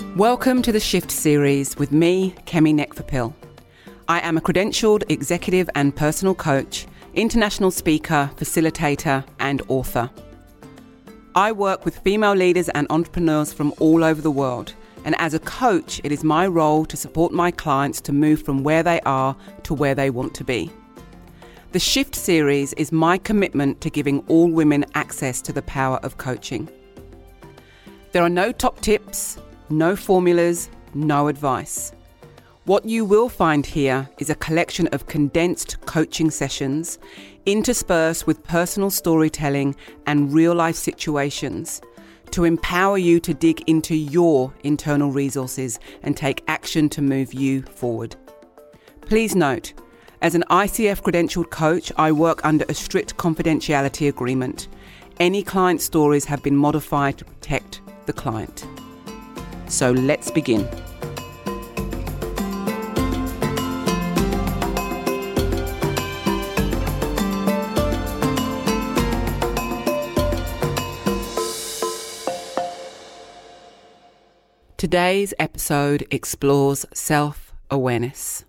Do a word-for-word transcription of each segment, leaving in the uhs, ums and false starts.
Welcome to the Shift series with me, Kemi Nekfapil. I am a credentialed executive and personal coach, international speaker, facilitator, and author. I work with female leaders and entrepreneurs from all over the world, and as a coach, it is my role to support my clients to move from where they are to where they want to be. The Shift series is my commitment to giving all women access to the power of coaching. There are no top tips, no formulas, no advice. What you will find here is a collection of condensed coaching sessions interspersed with personal storytelling and real-life situations to empower you to dig into your internal resources and take action to move you forward. Please note, as an I C F credentialed coach, I work under a strict confidentiality agreement. Any client stories have been modified to protect the client. So let's begin. Today's episode explores self-awareness.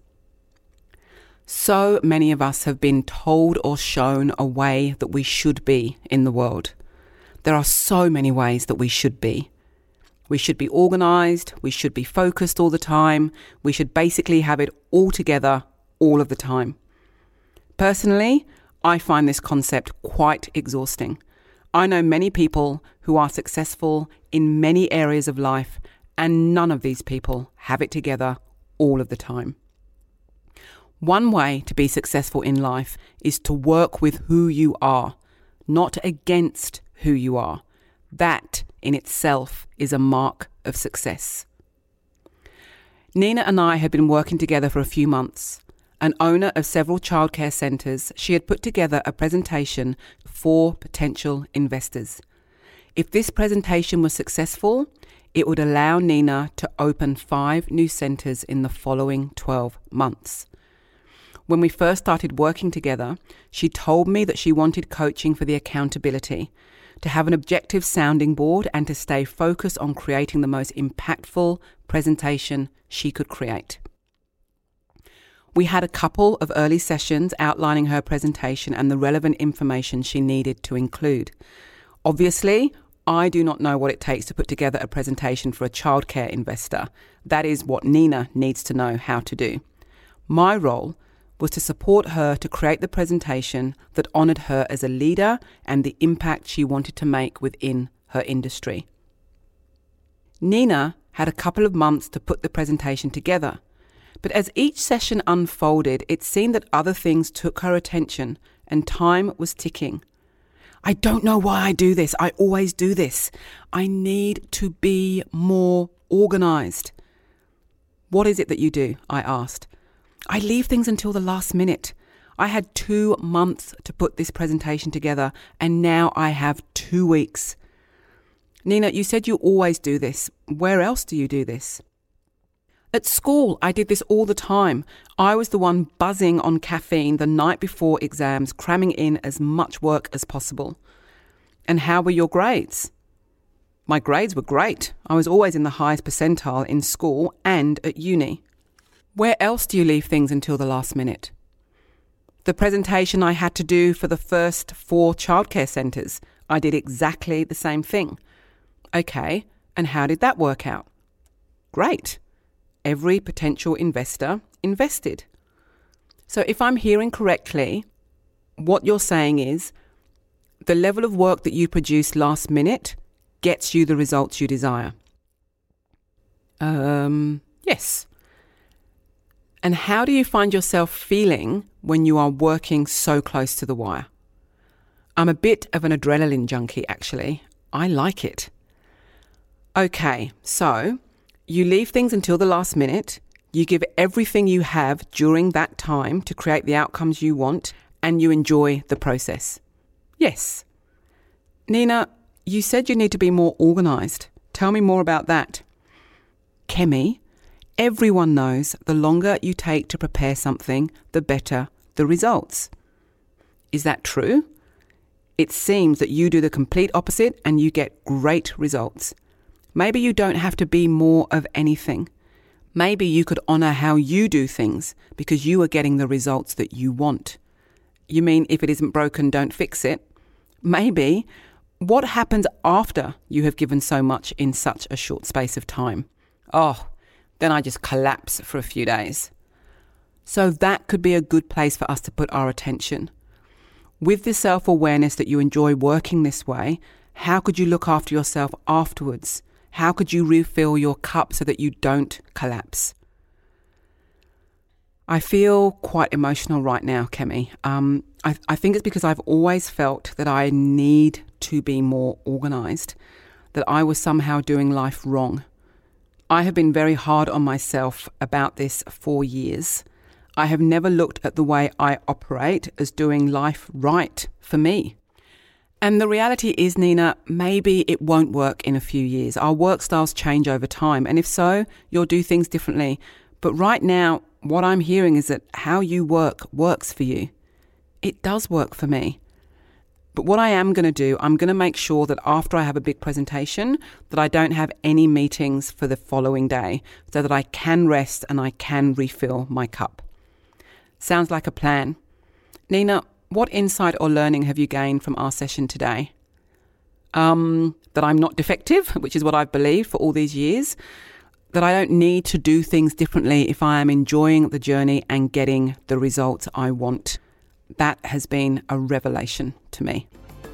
So many of us have been told or shown a way that we should be in the world. There are so many ways that we should be. We should be organised, we should be focused all the time, we should basically have it all together all of the time. Personally, I find this concept quite exhausting. I know many people who are successful in many areas of life, and none of these people have it together all of the time. One way to be successful in life is to work with who you are, not against who you are. That in itself is a mark of success. Nina and I had been working together for a few months. An owner of several childcare centres, she had put together a presentation for potential investors. If this presentation was successful, it would allow Nina to open five new centres in the following twelve months. When we first started working together, she told me that she wanted coaching for the accountability, to have an objective sounding board and to stay focused on creating the most impactful presentation she could create. We had a couple of early sessions outlining her presentation and the relevant information she needed to include. Obviously, I do not know what it takes to put together a presentation for a childcare investor. That is what Nina needs to know how to do. My role was to support her to create the presentation that honoured her as a leader and the impact she wanted to make within her industry. Nina had a couple of months to put the presentation together, but as each session unfolded, it seemed that other things took her attention and time was ticking. I don't know why I do this. I always do this. I need to be more organised. What is it that you do? I asked. I leave things until the last minute. I had two months to put this presentation together, and now I have two weeks. Nina, you said you always do this. Where else do you do this? At school, I did this all the time. I was the one buzzing on caffeine the night before exams, cramming in as much work as possible. And how were your grades? My grades were great. I was always in the highest percentile in school and at uni. Where else do you leave things until the last minute? The presentation I had to do for the first four childcare centres, I did exactly the same thing. Okay, and how did that work out? Great. Every potential investor invested. So if I'm hearing correctly, what you're saying is the level of work that you produce last minute gets you the results you desire. Um, yes. And how do you find yourself feeling when you are working so close to the wire? I'm a bit of an adrenaline junkie, actually. I like it. Okay, so you leave things until the last minute, you give everything you have during that time to create the outcomes you want, and you enjoy the process. Yes. Nina, you said you need to be more organised. Tell me more about that. Kemi, everyone knows the longer you take to prepare something, the better the results. Is that true? It seems that you do the complete opposite and you get great results. Maybe you don't have to be more of anything. Maybe you could honour how you do things because you are getting the results that you want. You mean if it isn't broken, don't fix it? Maybe. What happens after you have given so much in such a short space of time? Oh, then I just collapse for a few days. So that could be a good place for us to put our attention. With the self-awareness that you enjoy working this way, how could you look after yourself afterwards? How could you refill your cup so that you don't collapse? I feel quite emotional right now, Kemi. Um, I, I think it's because I've always felt that I need to be more organised, that I was somehow doing life wrong. I have been very hard on myself about this for years. I have never looked at the way I operate as doing life right for me. And the reality is, Nina, maybe it won't work in a few years. Our work styles change over time. And if so, you'll do things differently. But right now, what I'm hearing is that how you work works for you. It does work for me. But what I am going to do, I'm going to make sure that after I have a big presentation, that I don't have any meetings for the following day so that I can rest and I can refill my cup. Sounds like a plan. Nina, what insight or learning have you gained from our session today? Um, that I'm not defective, which is what I've believed for all these years. That I don't need to do things differently if I am enjoying the journey and getting the results I want. That has been a revelation to me.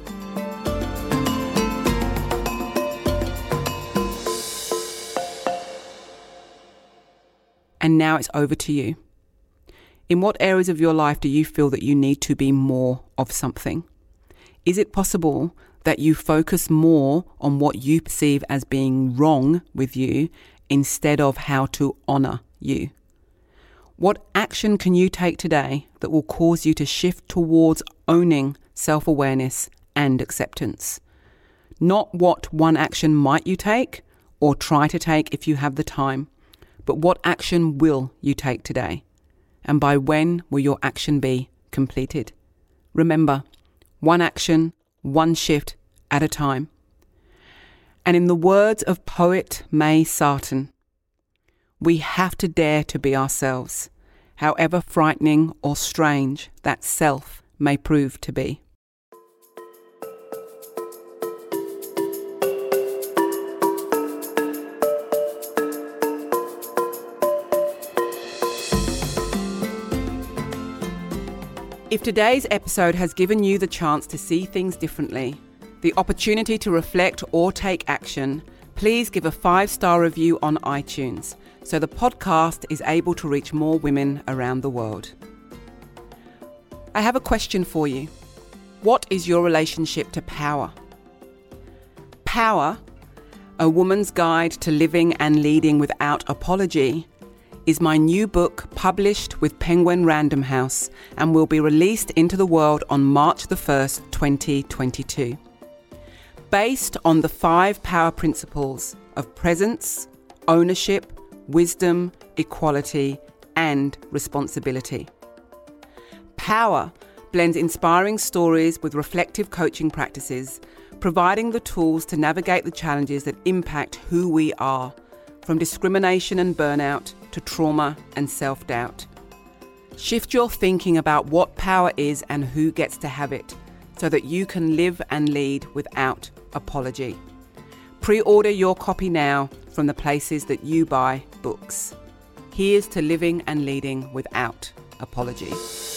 And now it's over to you. In what areas of your life do you feel that you need to be more of something? Is it possible that you focus more on what you perceive as being wrong with you instead of how to honour you? What action can you take today that will cause you to shift towards owning self-awareness and acceptance? Not what one action might you take or try to take if you have the time, but what action will you take today? And by when will your action be completed? Remember, one action, one shift at a time. And in the words of poet May Sarton, we have to dare to be ourselves, however frightening or strange that self may prove to be. If today's episode has given you the chance to see things differently, the opportunity to reflect or take action, please give a five-star review on iTunes so the podcast is able to reach more women around the world. I have a question for you. What is your relationship to power? Power, A Woman's Guide to Living and Leading Without Apology, is my new book published with Penguin Random House and will be released into the world on March the first, twenty twenty-two. Based on the five power principles of presence, ownership, wisdom, equality, and responsibility. Power blends inspiring stories with reflective coaching practices, providing the tools to navigate the challenges that impact who we are, from discrimination and burnout to trauma and self-doubt. Shift your thinking about what power is and who gets to have it, so that you can live and lead without apology. Pre-order your copy now from the places that you buy books. Here's to living and leading without apology.